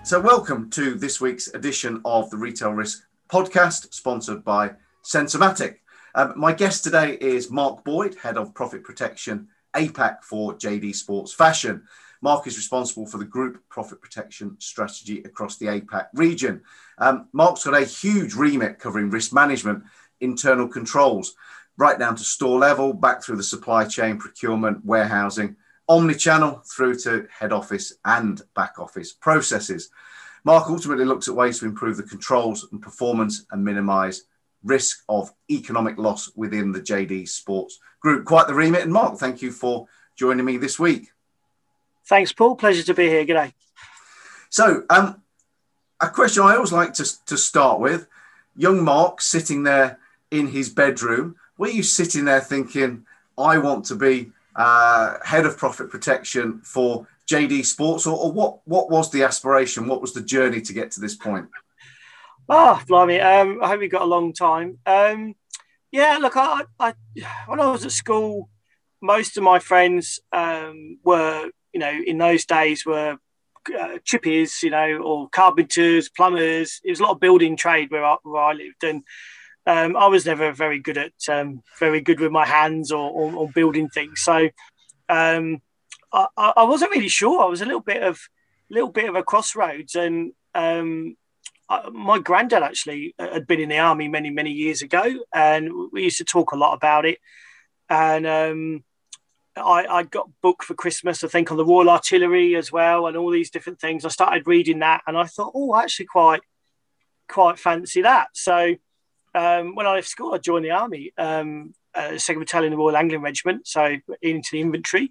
So welcome to this week's edition of the Retail Risk Podcast, sponsored by Sensormatic. My guest today is Mark Boyd, Head of Profit Protection APAC for JD Sports Fashion. Mark is responsible for the group profit protection strategy across the APAC region. Mark's got a huge remit covering risk management, internal controls, right down to store level, back through the supply chain, procurement, warehousing, omni-channel through to head office and back office processes. Mark ultimately looks at ways to improve the controls and performance and minimise risk of economic loss within the JD Sports Group. Quite the remit. And Mark, thank you for joining me this week. Thanks, Paul. Pleasure to be here. G'day. So, a question I always like to start with, young Mark sitting there in his bedroom, were you sitting there thinking, I want to be head of profit protection for JD Sports, or what was the aspiration? What was the journey to get to this point? Oh, blimey. I hope you got a long time. Look, I when I was at school, most of my friends were, in those days were chippies, or carpenters, plumbers. It was a lot of building trade where I lived, and I was never very good with my hands or building things. So I wasn't really sure. I was a little bit of a crossroads, and my granddad actually had been in the army many years ago, and we used to talk a lot about it. And I got booked for Christmas, I think, on the Royal Artillery as well, and all these different things. I started reading that, and I thought, I actually quite fancy that. So when I left school, I joined the army, 2nd Battalion of the Royal Anglian Regiment, so into the infantry.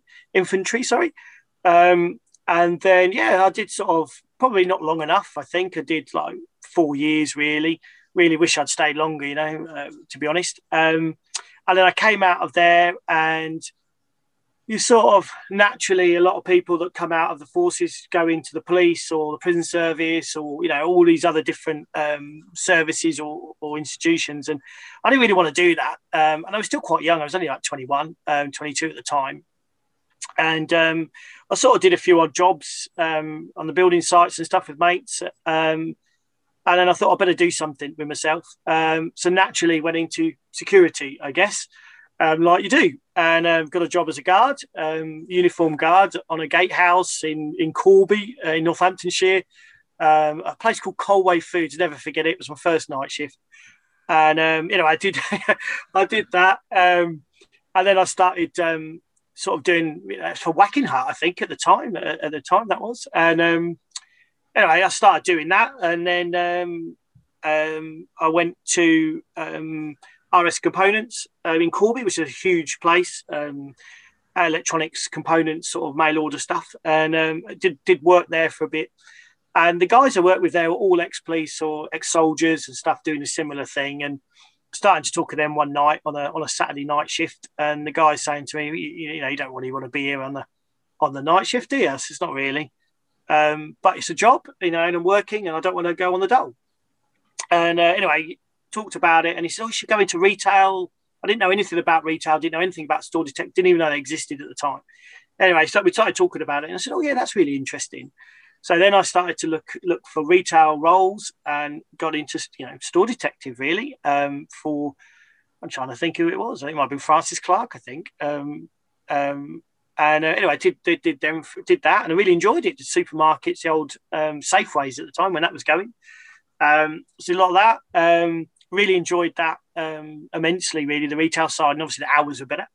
And then, I did sort of, probably not long enough, I think. I did like 4 years, really. Really wish I'd stayed longer, to be honest. And then I came out of there, and you sort of naturally, a lot of people that come out of the forces go into the police or the prison service or, all these other different services or institutions. And I didn't really want to do that. And I was still quite young. I was only like 21, 22 at the time. And I sort of did a few odd jobs on the building sites and stuff with mates. And then I thought I better do something with myself. So naturally went into security, I guess. Like you do, and got a job as a guard, uniform guard on a gatehouse in Corby, in Northamptonshire, a place called Colway Foods. Never forget it. It was my first night shift, and I did I did that, and then I started sort of doing for Whacking Hut, I think at the time that was, and anyway, I started doing that, and then I went to RS Components in Corby, which is a huge place, electronics components, sort of mail order stuff, and did work there for a bit. And the guys I worked with there were all ex-police or ex-soldiers and stuff doing a similar thing. And starting to talk to them one night on a Saturday night shift, and the guy saying to me, you don't really want to be here on the night shift, do you? I said, it's not really, but it's a job, and I'm working, and I don't want to go on the dole. And anyway, talked about it, and he said, you should go into retail. I didn't know anything about retail, didn't know anything about store detect, didn't even know they existed at the time. Anyway, so we started talking about it, and I said, that's really interesting. So then I started to look for retail roles and got into store detective, really, I'm trying to think who it was. I think it might have been Francis Clark, I think. Anyway, I did that, and I really enjoyed it. The supermarkets, the old Safeways at the time when that was going. So a lot of that. Really enjoyed that immensely, really, the retail side, and obviously the hours were better.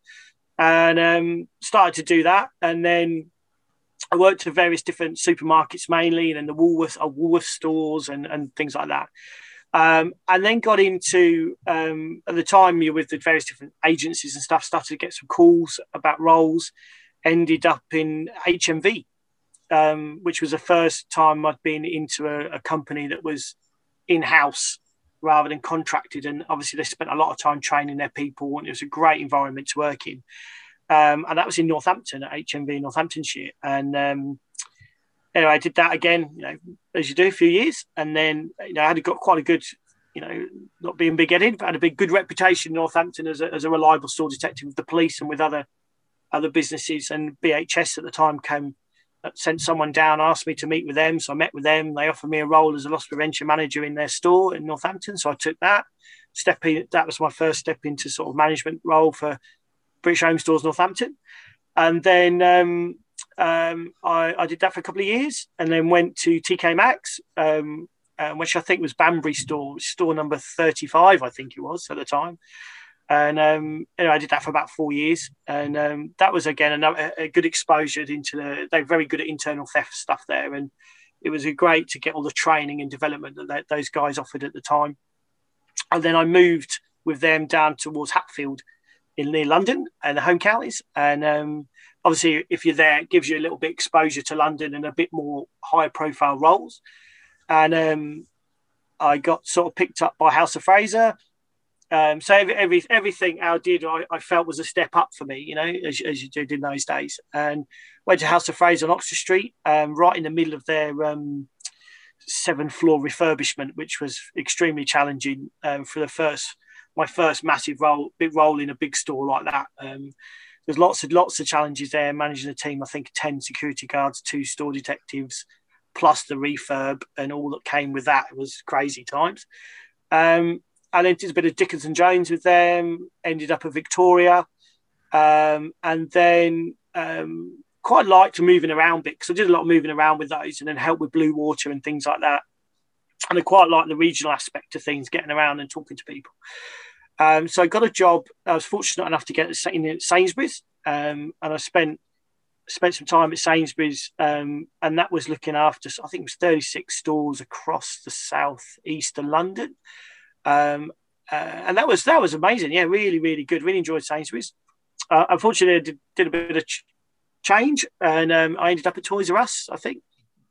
And started to do that, and then I worked at various different supermarkets mainly, and then the Woolworth stores and things like that. And then got into, at the time, you're with the various different agencies and stuff, started to get some calls about roles, ended up in HMV, which was the first time I'd been into a company that was in-house rather than contracted. And obviously they spent a lot of time training their people, and it was a great environment to work in. And that was in Northampton at HMV Northamptonshire. And anyway, I did that again, as you do, a few years. And then, I had got quite a good, not being big-headed, but had a good reputation in Northampton as a reliable store detective with the police and with other businesses. And BHS at the time came sent someone down, asked me to meet with them. So I met with them. They offered me a role as a loss prevention manager in their store in Northampton. So I took that. That was my first step into sort of management role for British Home Stores Northampton. And then I did that for a couple of years, and then went to TK Maxx, which I think was Banbury store number 35, I think it was at the time. And I did that for about 4 years, and that was again a good exposure into they're very good at internal theft stuff there, and it was great to get all the training and development that those guys offered at the time. And then I moved with them down towards Hatfield near London and the home counties, and obviously if you're there, it gives you a little bit exposure to London and a bit more higher profile roles. And I got sort of picked up by House of Fraser. So everything Al did, I felt was a step up for me, as you did in those days. And went to House of Fraser on Oxford Street, right in the middle of their 7th floor refurbishment, which was extremely challenging for my first big role in a big store like that. There's lots of challenges there, managing a team, I think 10 security guards, 2 store detectives, plus the refurb and all that came with that. It was crazy times. I then did a bit of Dickinson Jones with them, ended up at Victoria, and then quite liked moving around a bit, because I did a lot of moving around with those, and then helped with Blue Water and things like that. And I quite like the regional aspect of things, getting around and talking to people. So I got a job. I was fortunate enough to get in Sainsbury's, and I spent some time at Sainsbury's, and that was looking after, I think it was 36 stores across the southeast of London. And that was amazing. Yeah, really, really good. Really enjoyed Sainsbury's. Unfortunately, I did a bit of change, and I ended up at Toys R Us, I think,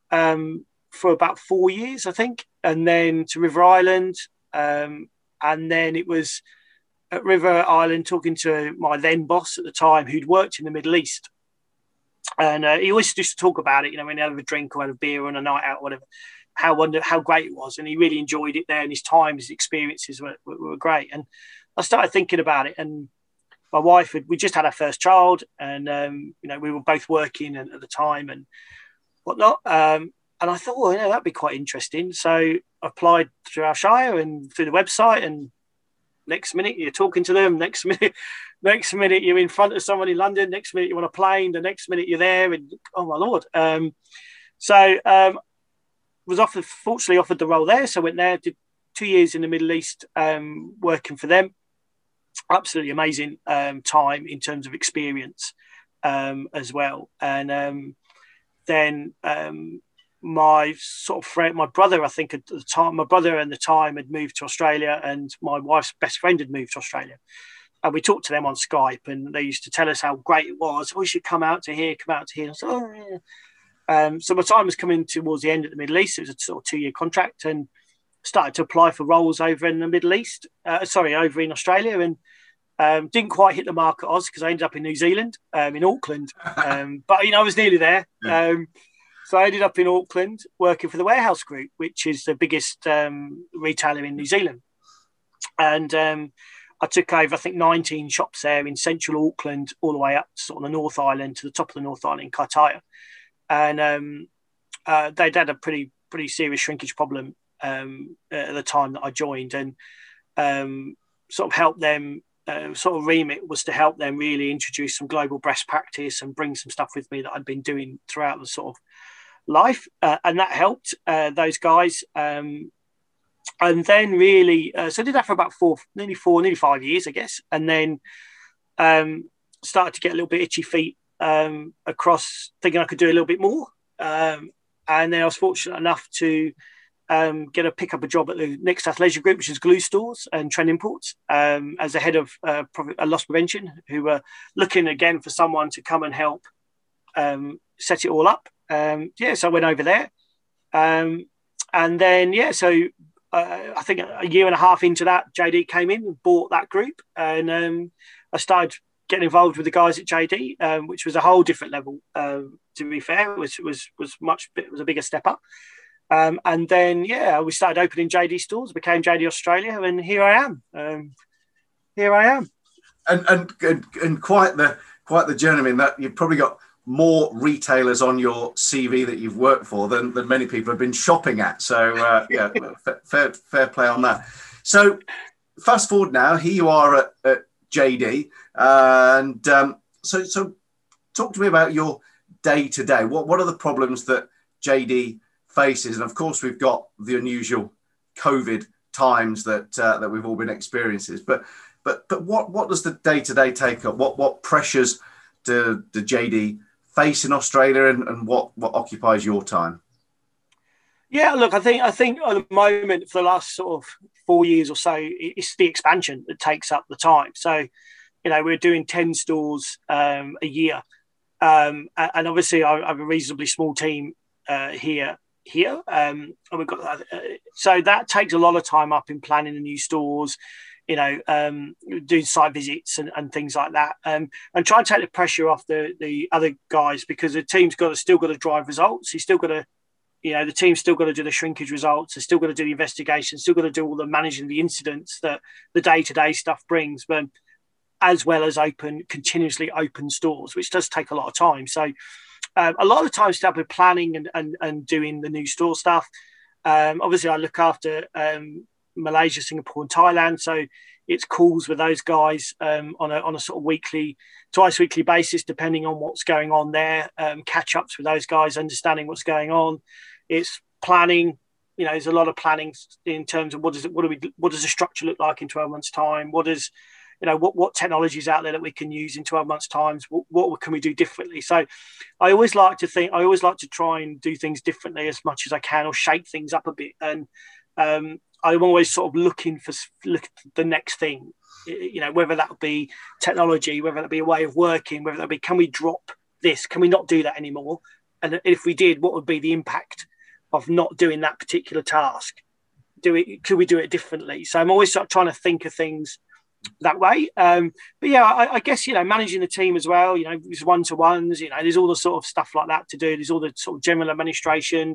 for about 4 years, I think, and then to River Island, and then it was at River Island talking to my then boss at the time, who'd worked in the Middle East, and he always used to talk about it. When he had a drink or had a beer on a night out, or whatever. How great it was, and he really enjoyed it there, and his experiences were great. And I started thinking about it, and my wife we just had our first child, and we were both working at the time and whatnot, and I thought, well, that'd be quite interesting. So I applied through our Shire and through the website, and next minute you're talking to them, next minute you're in front of someone in London, next minute you're on a plane, the next minute you're there, and oh my lord. Was fortunately offered the role there. So I went there, did 2 years in the Middle East, working for them. Absolutely amazing time in terms of experience as well. And then my sort of friend, my brother, I think at the time, had moved to Australia, and my wife's best friend had moved to Australia. And we talked to them on Skype, and they used to tell us how great it was. Oh, you should come out to here. I said, oh, yeah. So my time was coming towards the end at the Middle East. It was a sort of 2-year contract, and started to apply for roles over in the Middle East, over in Australia, and didn't quite hit the mark at Oz, because I ended up in New Zealand, in Auckland. But, I was nearly there. Yeah. So I ended up in Auckland working for the Warehouse Group, which is the biggest retailer in New Zealand. And I took over, I think, 19 shops there in central Auckland, all the way up to sort of the North Island, to the top of the North Island in Kaitaia. And they'd had a pretty serious shrinkage problem at the time that I joined, and sort of helped them. Sort of remit was to help them really introduce some global best practice and bring some stuff with me that I'd been doing throughout the sort of life, and that helped those guys. And then really, so I did that for about nearly 5 years, I guess, and then started to get a little bit itchy feet. Across, thinking I could do a little bit more, and then I was fortunate enough to pick up a job at the Next Athleisure Group, which is Glue Stores and Trend Imports, as a head of loss prevention, who were looking again for someone to come and help set it all up. So I went over there, and then so I think a year and a half into that, JD came in and bought that group, and I started getting involved with the guys at JD, which was a whole different level. To be fair, it was a bigger step up. And then we started opening JD stores, became JD Australia, and here I am. And quite the journey. I mean, that you've probably got more retailers on your CV that you've worked for than many people have been shopping at. So yeah, fair play on that. So fast forward now, here you are at JD, and so talk to me about your day to day. What are the problems that JD faces? And of course, we've got the unusual COVID times that we've all been experiencing. But what does the day to day take up? What pressures do JD face in Australia, and what occupies your time? Yeah, look, I think at the moment for the last sort of 4 years or so, it's the expansion that takes up the time. So, we're doing 10 stores a year, and obviously I have a reasonably small team here, and we've got so that takes a lot of time up in planning the new stores, doing site visits and things like that, and try and take the pressure off the other guys, because the team's still got to drive results. He's still got to, the team's still got to do the shrinkage results. They're still got to do the investigation, still got to do all the managing the incidents that the day-to-day stuff brings, but as well as continuously open stores, which does take a lot of time. So a lot of the time stuff with planning and doing the new store stuff. Obviously, I look after Malaysia, Singapore, and Thailand. So it's calls with those guys on a sort of twice weekly basis, depending on what's going on there. Catch ups with those guys, understanding what's going on. It's planning. There's a lot of planning in terms of what does the structure look like in 12 months' time? What technology is out there that we can use in 12 months' time? What can we do differently? So I always like to try and do things differently as much as I can, or shake things up a bit. And I'm always sort of looking at the next thing, whether that be technology, whether that be a way of working, whether that be, can we drop this? Can we not do that anymore? And if we did, what would be the impact of not doing that particular task? Could we do it differently? So I'm always sort of trying to think of things that way. But yeah, I guess, managing the team as well, there's one-to-ones, there's all the sort of stuff like that to do. There's all the sort of general administration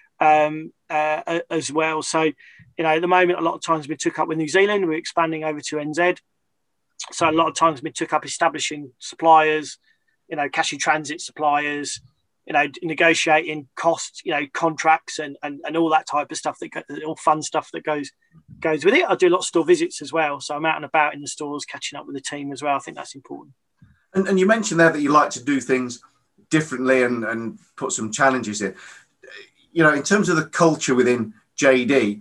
as well. So, at the moment, a lot of times we took up with New Zealand, we're expanding over to NZ. So a lot of times we took up establishing suppliers, cash in transit suppliers, negotiating costs, contracts and all that type of stuff, all fun stuff that goes with it. I do a lot of store visits as well. So I'm out and about in the stores, catching up with the team as well. I think that's important. And you mentioned there that you like to do things differently and put some challenges in. In terms of the culture within JD,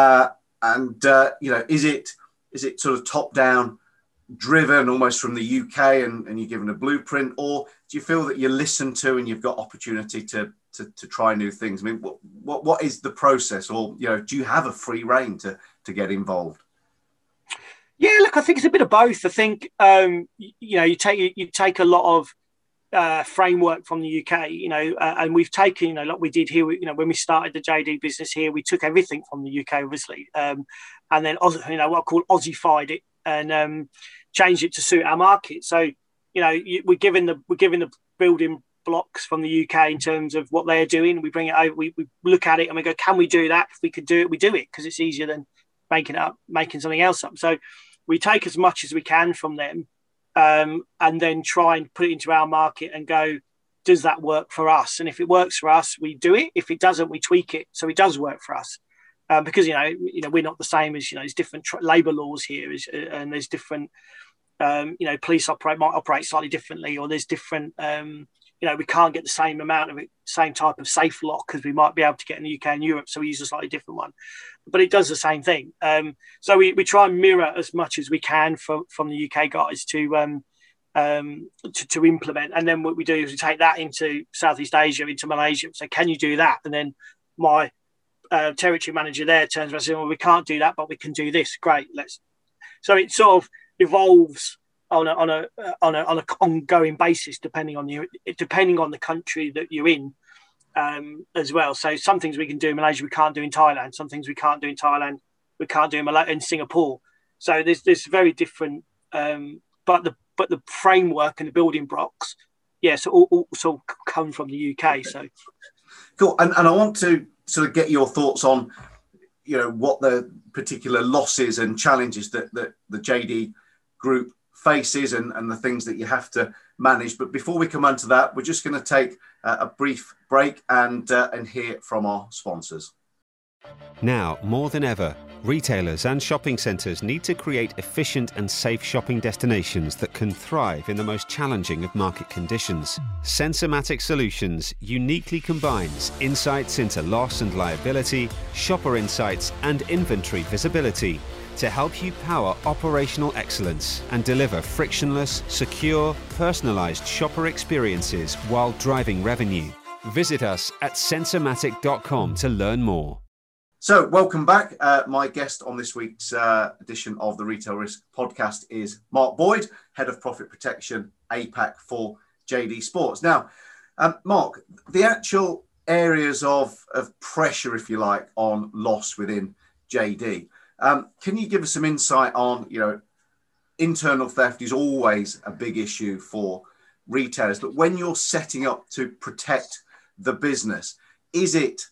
is it sort of top down driven almost from the UK and you're given a blueprint, or do you feel that you're listened to and you've got opportunity to try new things? I mean, what is the process, or do you have a free rein to get involved? Yeah, look, I think it's a bit of both. I think you take a lot of framework from the UK, and we've taken, like we did here, when we started the JD business here, we took everything from the UK, obviously, and then what I call Aussified it and changed it to suit our market. So, we're given the building blocks from the UK in terms of what they're doing. We bring it over, we look at it and we go, can we do that? If we could do it, we do it, because it's easier than making something else up. So we take as much as we can from them, and then try and put it into our market and go, does that work for us? And if it works for us, we do it. If it doesn't, we tweak it so it does work for us. Because we're not the same as there's different labour laws here, and there's different police might operate slightly differently, or there's different we can't get the same type of safe lock as we might be able to get in the UK and Europe, so we use a slightly different one, but it does the same thing. So we try and mirror as much as we can from the UK guys to implement. And then what we do is we take that into Southeast Asia, into Malaysia, so can you do that? And then my territory manager there turns around and says, well, we can't do that, but we can do this. Great, so it sort of evolves on an ongoing basis, depending on the country that you're in, as well. So some things we can do in Malaysia we can't do in Thailand. Some things we can't do in Thailand we can't do in Singapore. So there's very different, but the framework and the building blocks, so also come from the UK. So cool. And I want to sort of get your thoughts on what the particular losses and challenges that the JD Group faces and the things that you have to manage. But before we come on to that, we're just going to take a brief break and hear from our sponsors. Now, more than ever, retailers and shopping centres need to create efficient and safe shopping destinations that can thrive in the most challenging of market conditions. Sensormatic Solutions uniquely combines insights into loss and liability, shopper insights and inventory visibility to help you power operational excellence and deliver frictionless, secure, personalised shopper experiences while driving revenue. Visit us at sensormatic.com to learn more. So, welcome back. My guest on this week's edition of the Retail Risk Podcast is Mark Boyd, Head of Profit Protection APAC for JD Sports. Now, Mark, the actual areas of pressure, if you like, on loss within JD, can you give us some insight on, internal theft is always a big issue for retailers, but when you're setting up to protect the business, is it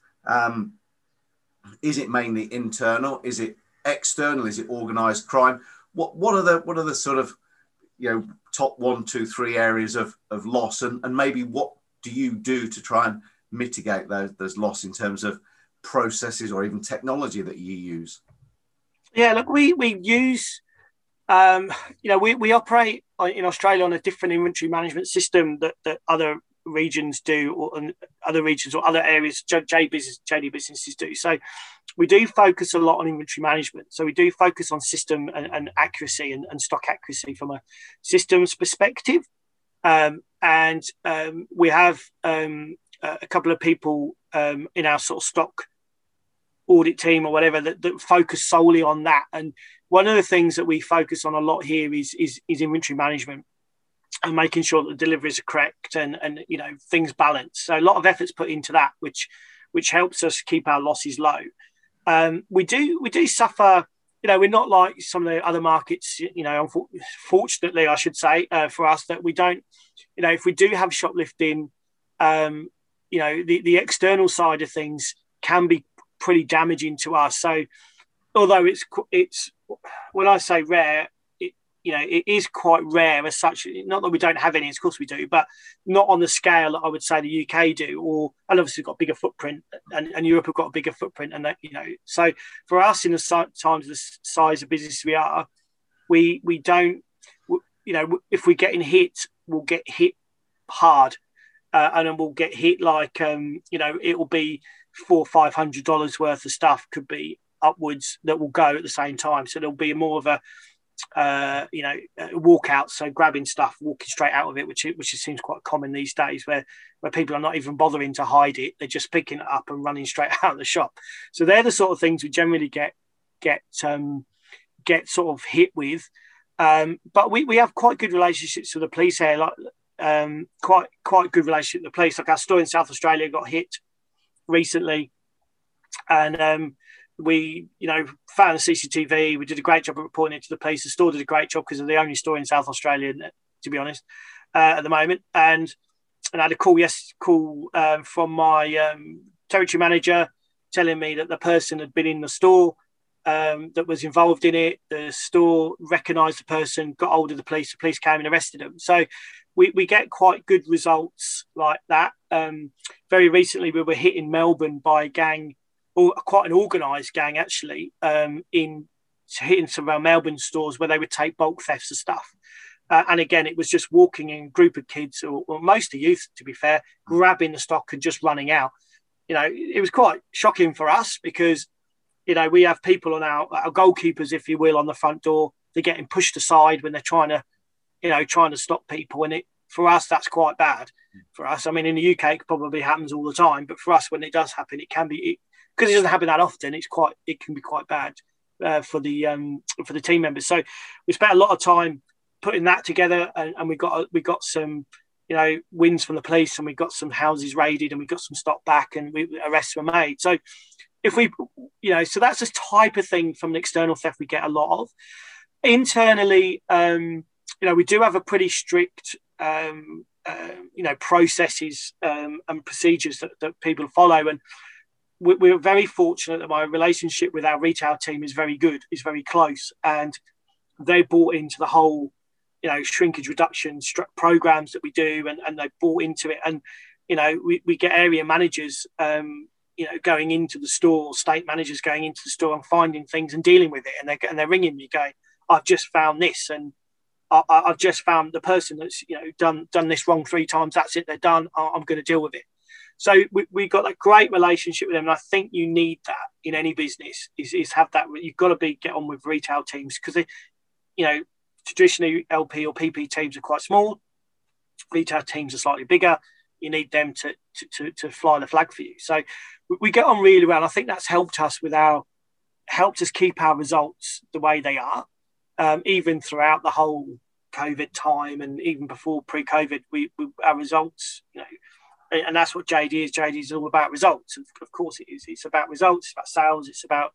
mainly internal? Is it external? Is it organised crime? What are the sort of top 1, 2, 3 areas of loss, and maybe what do you do to try and mitigate those loss in terms of processes or even technology that you use? Yeah, look, we use we operate in Australia on a different inventory management system that other regions do, or other regions or other areas JD businesses do. So we do focus a lot on inventory management. So we do focus on system and accuracy and stock accuracy from a systems perspective. And we have a couple of people in our sort of stock audit team or whatever that focus solely on that. And one of the things that we focus on a lot here is inventory management and making sure that the deliveries are correct and things balanced. So a lot of efforts put into that, which helps us keep our losses low. We do suffer. We're not like some of the other markets. Fortunately, I should say, for us, that we don't. If we do have shoplifting, the external side of things can be pretty damaging to us. So although it's when I say rare, it is quite rare as such. Not that we don't have any, of course we do, but not on the scale that I would say the UK do, and obviously got a bigger footprint, and Europe have got a bigger footprint, and that So for us, in the times of the size of business we are, we don't. If we're getting hit, we'll get hit hard, and then we'll get hit like it will be $400-500 worth of stuff, could be upwards, that will go at the same time. So there'll be more of a walk out, so grabbing stuff, walking straight out of it, which seems quite common these days, where people are not even bothering to hide it, they're just picking it up and running straight out of the shop. So they're the sort of things we generally get sort of hit with, but we have quite good relationships with the police here, like quite good relationship with the police. Like our store in South Australia got hit recently, and we found the CCTV. We did a great job of reporting it to the police. The store did a great job because they're the only store in South Australia, to be honest, at the moment. And I had a call from my territory manager telling me that the person had been in the store that was involved in it. The store recognised the person, got hold of the police came and arrested them. So we get quite good results like that. Very recently, we were hit in Melbourne by a gang, or quite an organised gang actually, in hitting some of our Melbourne stores where they would take bulk thefts of stuff. And again, it was just walking in a group of kids, or mostly youth, to be fair, grabbing the stock and just running out. It was quite shocking for us because, we have people on our goalkeepers, if you will, on the front door. They're getting pushed aside when they're trying to stop people. And for us, that's quite bad for us. I mean, in the UK, it probably happens all the time, but for us, when it does happen, it can be, because it doesn't happen that often, it can be quite bad for the team members. So we spent a lot of time putting that together, and we got some wins from the police, and we got some houses raided, and we got some stock back, and arrests were made. So if we so that's the type of thing from an external theft we get a lot of. Internally, we do have a pretty strict processes and procedures that people follow, and we're very fortunate that my relationship with our retail team is very good, is very close, and they bought into the whole shrinkage reduction programs that we do, and they've bought into it. And we get area managers going into the store, state managers going into the store and finding things and dealing with it, and they're ringing me going, I've just found this, and I've just found the person that's done this wrong 3 times. That's it, they're done. I'm going to deal with it. So we got that great relationship with them, and I think you need that in any business. Is have that. You've got to get on with retail teams, because they, traditionally LP or PP teams are quite small. Retail teams are slightly bigger. You need them to fly the flag for you. So we get on really well. I think that's helped us keep our results the way they are, even throughout the whole COVID time, and even before pre-COVID, our results, and that's what JD is. JD is all about results. Of course it is. It's about results. It's about sales. It's about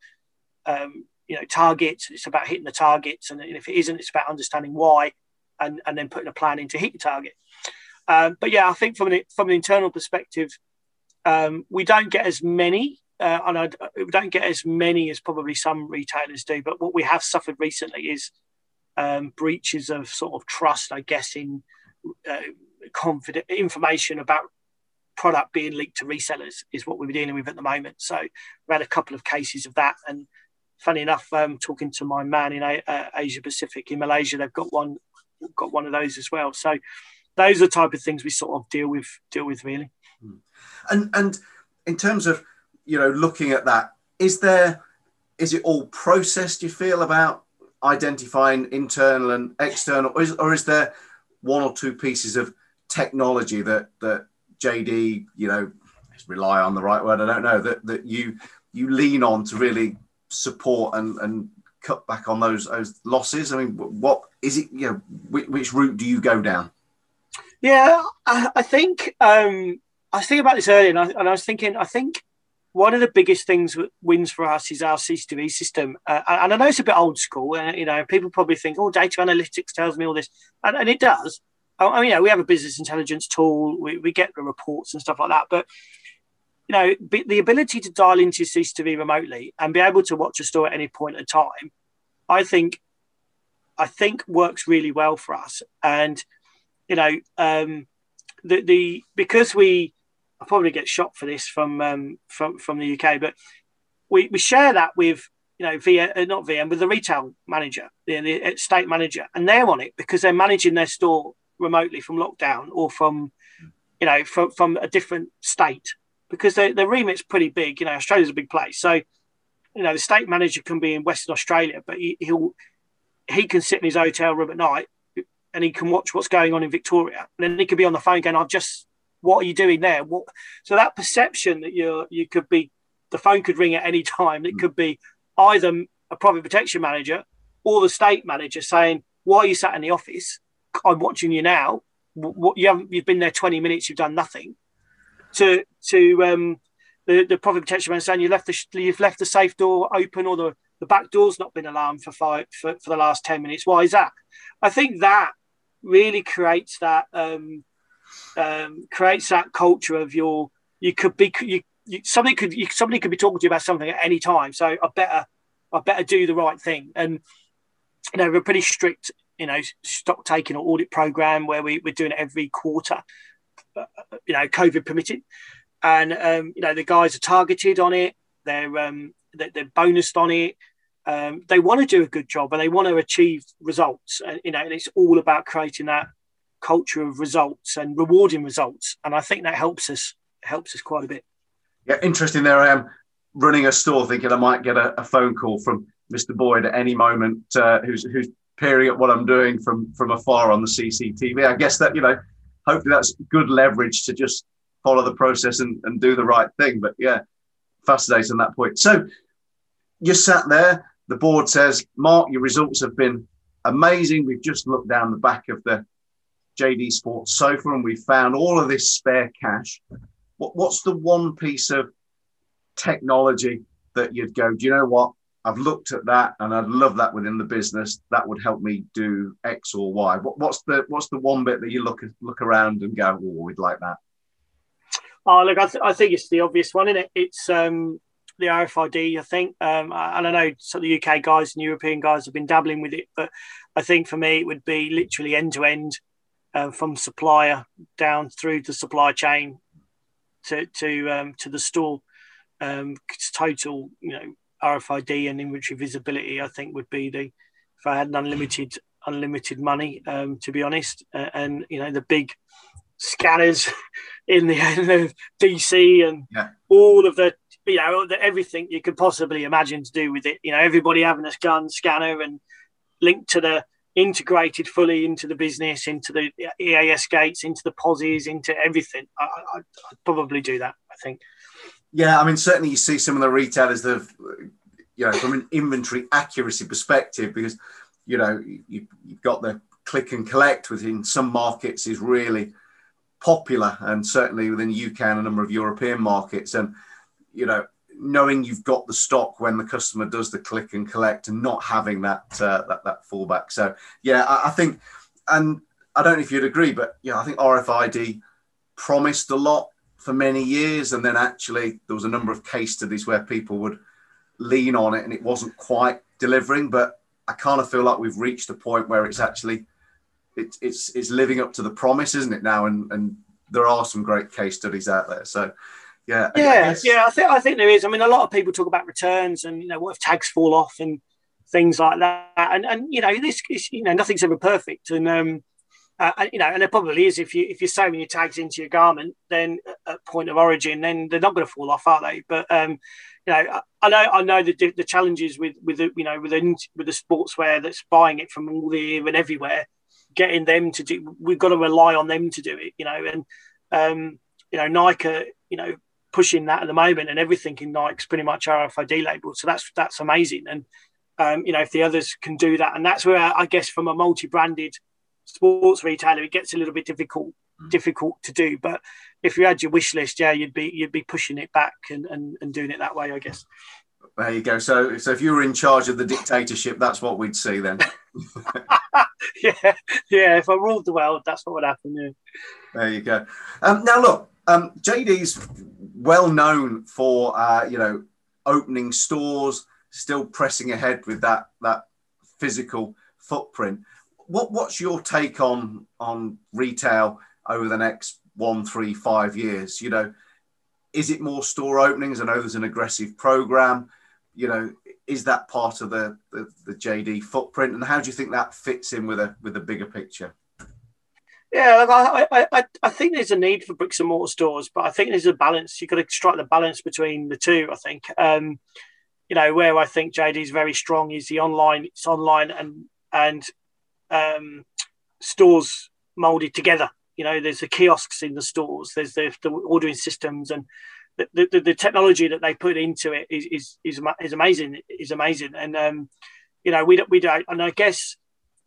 targets. It's about hitting the targets. And if it isn't, it's about understanding why, and then putting a plan in to hit your target. But yeah, I think from an internal perspective, we don't get as many, we don't get as many as probably some retailers do. But what we have suffered recently is breaches of sort of trust, I guess, in confident information about product being leaked to resellers is what we're dealing with at the moment. So we had a couple of cases of that, and funny enough, talking to my man in Asia Pacific in Malaysia, they've got one of those as well. So those are the type of things we sort of deal with really. And in terms of looking at that, is it all processed, you feel, about identifying internal and external, or is there one or two pieces of technology that JD, rely on the right word, I don't know, that you lean on to really support and cut back on those losses? I mean, what is it, which route do you go down? Yeah, I think I was thinking about this earlier, and I was thinking, I think one of the biggest wins for us is our CCTV system. And I know it's a bit old school. People probably think, data analytics tells me all this. And it does. I mean, we have a business intelligence tool. We get the reports and stuff like that. But, the ability to dial into your CCTV remotely and be able to watch a store at any point in time, I think works really well for us. And, because I'll probably get shot for this from the UK, but we share that with with the retail manager, the estate manager, and they're on it because they're managing their store remotely from lockdown or from a different state, because their remit's pretty big. Australia's a big place, so the estate manager can be in Western Australia, but he can sit in his hotel room at night and he can watch what's going on in Victoria, and then he could be on the phone going, what are you doing there? So that perception that you could be, the phone could ring at any time. It could be either a profit protection manager or the state manager saying, why are you sat in the office? I'm watching you now. You've been there 20 minutes. You've done nothing. To the profit protection manager saying you've left the safe door open, or the back door's not been alarmed for the last 10 minutes. Why is that? I think that really creates that culture of somebody could be talking to you about something at any time. So I better do the right thing. And we're pretty strict, stock taking or audit program where we're doing it every quarter, COVID permitting. And the guys are targeted on it. They're bonused on it. They want to do a good job and they want to achieve results. And it's all about creating that culture of results and rewarding results, and I think that helps us quite a bit. Yeah, interesting. There I am running a store, thinking I might get a phone call from Mr. Boyd at any moment, who's peering at what I'm doing from afar on the CCTV. I guess that hopefully that's good leverage to just follow the process and do the right thing. But yeah, fascinating on that point. So you sat there. The board says, Mark, your results have been amazing. We've just looked down the back of the JD Sports sofa and we found all of this spare cash. What's the one piece of technology that you'd go, do you know what? I've looked at that and I'd love that within the business. That would help me do X or Y. What's the one bit that you look around and go, oh, we'd like that? Oh, look, I think it's the obvious one, isn't it? It's the RFID, I think. And I know some of the UK guys and European guys have been dabbling with it, but I think for me, it would be literally end to end, from supplier down through the supply chain to the store. Total, RFID and inventory visibility, I think, would be if I had an unlimited money, to be honest. And the big scanners in the DC and all of the everything you could possibly imagine to do with it. Everybody having a gun scanner and linked to the integrated fully into the business, into the EAS gates, into the POSs, into everything. I'd probably do that, I think. Yeah, I mean, certainly you see some of the retailers that have, from an inventory accuracy perspective, because, you've got the click and collect within some markets is really popular, and certainly within the UK and a number of European markets. And, knowing you've got the stock when the customer does the click and collect and not having that fallback. So, yeah, I think, and I don't know if you'd agree, but, I think RFID promised a lot for many years, and then actually there was a number of case studies where people would lean on it and it wasn't quite delivering. But I kind of feel like we've reached a point where it's actually it's living up to the promise, isn't it now? And there are some great case studies out there. So I think there is. I mean, a lot of people talk about returns and what if tags fall off and things like that. And this is, nothing's ever perfect. And and there probably is if you're sewing your tags into your garment, then at point of origin, then they're not going to fall off, are they? But I know the challenges with the sportswear that's buying it from all here and everywhere, getting them to do. We've got to rely on them to do it, and Nike, pushing that at the moment, and everything in Nike's pretty much RFID labeled. So that's amazing, and if the others can do that, and that's where I guess from a multi-branded sports retailer, it gets a little bit difficult to do. But if you had your wish list, you'd be pushing it back and doing it that way, I guess. There you go. So if you were in charge of the dictatorship, that's what we'd see then. yeah. If I ruled the world, that's what would happen. Yeah. There you go. Now look, JD's well known for opening stores, still pressing ahead with that physical footprint. What's your take on retail over the next 1, 3, 5 years? Is it more store openings? I know there's an aggressive program. Is that part of the JD footprint? And how do you think that fits in with a bigger picture? Yeah, I think there's a need for bricks and mortar stores, but I think there's a balance. You've got to strike the balance between the two, I think. Where I think JD is very strong is the online. It's online and stores molded together. There's the kiosks in the stores, there's the ordering systems, and the technology that they put into it is amazing. And we don't. And I guess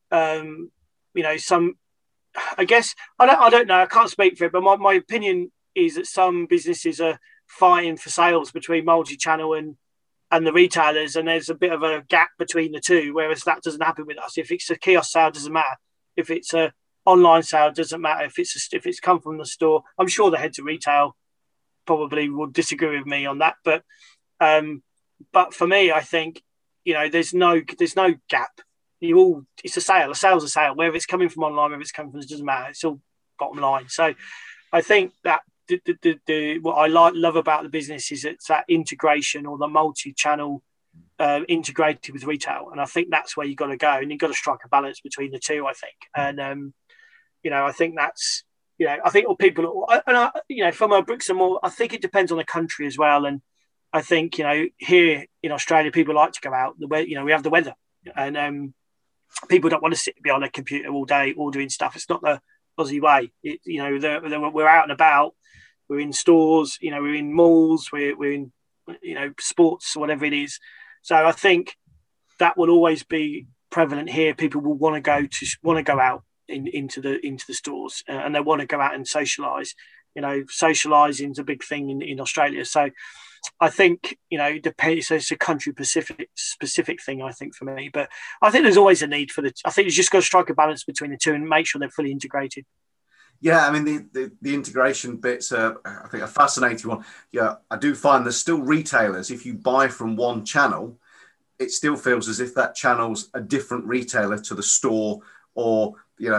I don't know. I can't speak for it, but my opinion is that some businesses are fighting for sales between multi-channel and the retailers, and there's a bit of a gap between the two, whereas that doesn't happen with us. If it's a kiosk sale, it doesn't matter. If it's a online sale, it doesn't matter. If it's come from the store, I'm sure the heads of retail probably would disagree with me on that. But for me, I think there's no gap. It's a sale. A sale's a sale. Whether it's coming from online, whether it's coming from, it doesn't matter. It's all bottom line. So I think that what I love about the business is it's that integration, or the multi-channel integrated with retail, and I think that's where you've got to go, and you've got to strike a balance between the two, I think. And I think that's I think people, and from a bricks and mortar, I think it depends on the country as well. And I think here in Australia, people like to go out. We have the weather, and people don't want to sit behind a computer all day ordering stuff. It's not the Aussie way. We're out and about. We're in stores, we're in malls, we're in, sports, whatever it is. So I think that will always be prevalent here. People will want to go out into the stores, and they want to go out and socialise. Socialising is a big thing in Australia. So I think it's a country specific thing, I think, for me. But I think there's always a need for I think you just got to strike a balance between the two and make sure they're fully integrated. Yeah, I mean the integration bits are, I think, a fascinating one. Yeah, I do find there's still retailers. If you buy from one channel, it still feels as if that channel's a different retailer to the store, or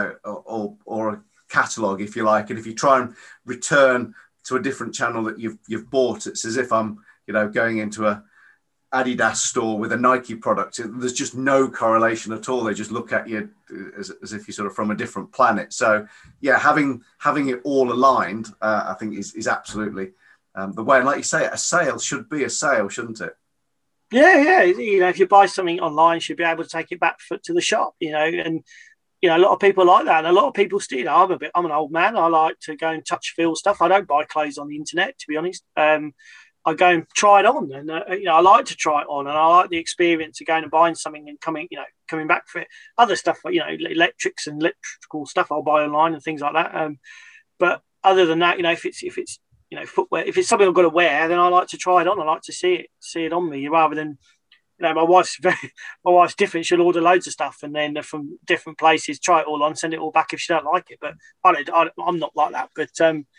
or a catalog, if you like. And if you try and return to a different channel that you've bought, it's as if I'm going into a Adidas store with a Nike product. There's just no correlation at all. They just look at you as if you're sort of from a different planet. So yeah, having it all aligned, I think is absolutely the way. And like you say, a sale should be a sale, shouldn't it? Yeah. If you buy something online, you should be able to take it back to the shop, and a lot of people like that. And a lot of people still, I'm an old man. I like to go and touch, feel stuff. I don't buy clothes on the internet, to be honest. I go and try it on, and I like to try it on, and I like the experience of going and buying something and coming back for it. Other stuff, electrics and electrical stuff, I'll buy online and things like that. But other than that, if it's footwear, if it's something I've got to wear, then I like to try it on. I like to see it on me, rather than my wife's different. She'll order loads of stuff and then from different places, try it all on, send it all back if she don't like it. But I'm not like that. But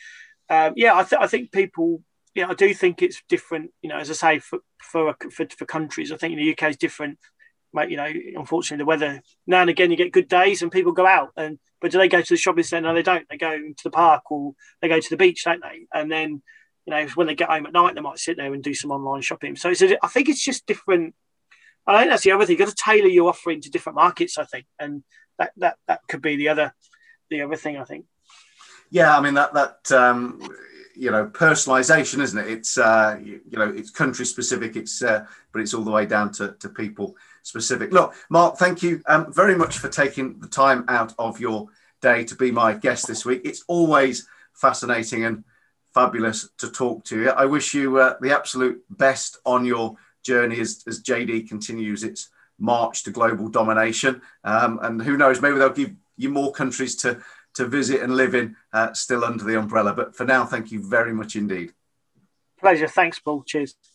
I think people. Yeah, I do think it's different. As I say, for countries, I think the UK is different. Unfortunately, the weather, now and again you get good days and people go out, but do they go to the shopping centre? No, they don't. They go to the park or they go to the beach, don't they? And then when they get home at night, they might sit there and do some online shopping. So I think it's just different. I think that's the other thing. You've got to tailor your offering to different markets, I think, and that could be the other thing, I think. Yeah, I mean that personalization, isn't it? It's it's country specific. But it's all the way down to people specific. Look, Mark, thank you very much for taking the time out of your day to be my guest this week. It's always fascinating and fabulous to talk to you. I wish you the absolute best on your journey as JD continues its march to global domination. And who knows, maybe they'll give you more countries to visit and live in still under the umbrella. But for now, thank you very much indeed. Pleasure. Thanks, Paul. Cheers.